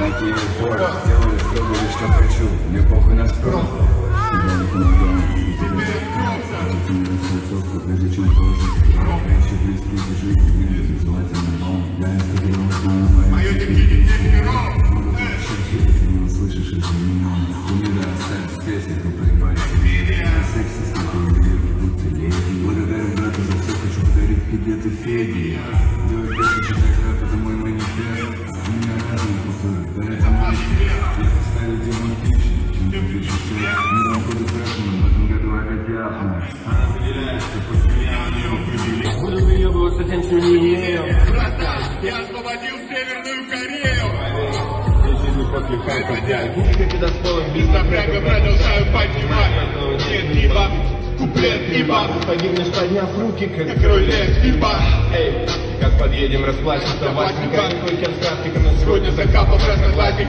Такие форы, делаю все, говорю, что хочу. Мне похуй на спрос. Прежде чем положить, еще близкие жизни, желательно дом. Я инстаграм знаю мои ты не услышишь это меня. Умира секс, песня, но проебайся. Секси с тобой дверки, будто леди. Благодарю брату за все, хочу подарить пиджеты Феди. Делать песню, читать рэп, это мой манифест. У меня разум пустой, да это мой эффект. Если ставить демон пишет, чем ты пишешь шесть. Миром буду трэпом, в этом году опять ясно. Она выделяется, после меня у нее определить. Буду выебываться тем, что не имею. Братан, я освободил Северную Корею. После хайпа, губка тебя с полом Без напряга продолжаю поднимать. Нет, либо куплет, либо погибнешь, подняв руки, как рулет, либо эй, как подъедем, расплачется Васенька. Сегодня закапал красноглазик.